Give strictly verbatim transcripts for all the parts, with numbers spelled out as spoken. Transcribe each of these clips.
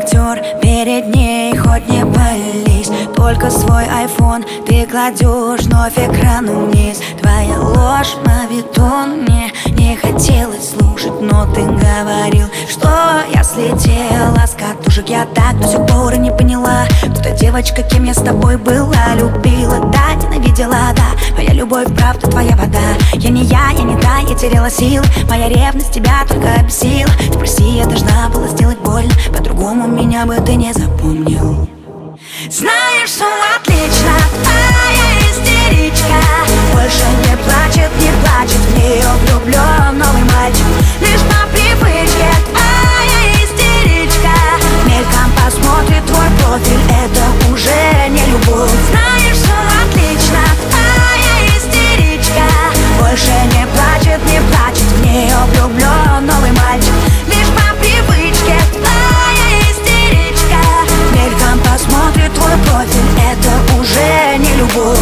актер перед ней, хоть не пались. Только свой айфон ты кладешь вновь экрану вниз. Твоя ложь, мавитон, мне не хотелось слушать, но ты говорил, что я слетела с катушек. Я так до сих пор и не поняла, кто та девочка, кем я с тобой была. Любила, да, ненавидела, да. Моя любовь, правда, твоя вода. Я не я, я не та, я теряла силы. Моя ревность тебя только обесила. Ты прости, я должна была сделать больно, по-другому меня бы ты не запомнил. Знаешь, все отлично, твоя истеричка больше не плачет, не плачет, в нее влюблен новый мальчик. Лишь по привычке, твоя истеричка мельком посмотрит твой профиль, это уже не любовь. Знаешь, все отлично, твоя истеричка больше не плачет, не плачет, в нее влюблен новый мальчик. Лишь по привычке, твоя истеричка мельком посмотрит твой профиль, это уже не любовь.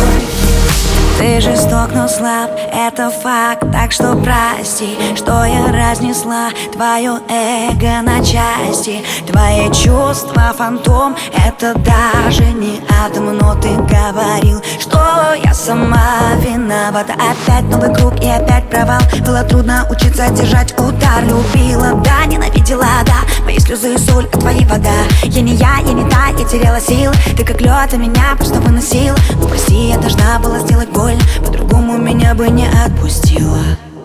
Ты жесток, но слаб, это факт, так что прости, что я разнесла твое эго на части. Твои чувства фантом, это даже не атом, но ты говорил, что я сама виновата. Опять новый круг и опять провал. Было трудно учиться держать удар. Любила, да, ненавидела, да. Мои слезы и соль, а твои вода. Я не я, я не та, я теряла силы. Ты как лед, а меня просто выносила. Ну прости, я должна была сделать больно, по-другому меня бы не отпустила.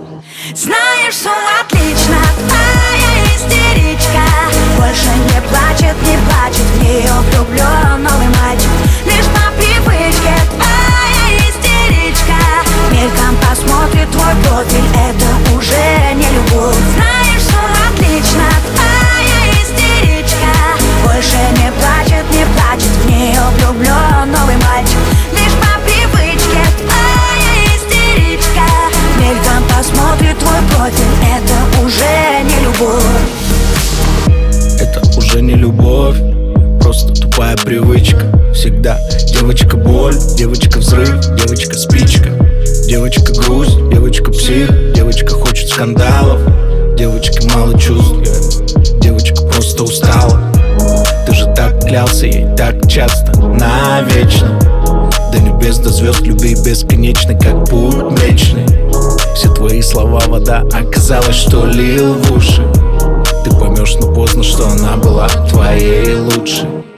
Знаешь, все отлично, твоя истеричка больше не плачет, не плачет, в нее влюблен новый мальчик. Лишь по привычке, твоя истеричка мельком посмотрит твой профиль, это уже не любовь. Знаешь, все отлично, твоя истеричка больше не плачет, не плачет, в нее влюблен новый мальчик. Лишь по привычке, твоя истеричка мельком посмотрит твой профиль, это уже не любовь. Это уже не любовь, просто тупая привычка. Всегда девочка боль, девочка взрыв, девочка спичка, девочка грусть, девочка псих, девочка хочет скандалов, девочки мало чувств, девочка просто устала. Ты же так клялся ей так часто, навечно. До небес, до звезд, любви бесконечной, как путь млечный. Все твои слова вода, оказалось, что лил в уши. Ты поймешь, но поздно, что она была твоей лучшей.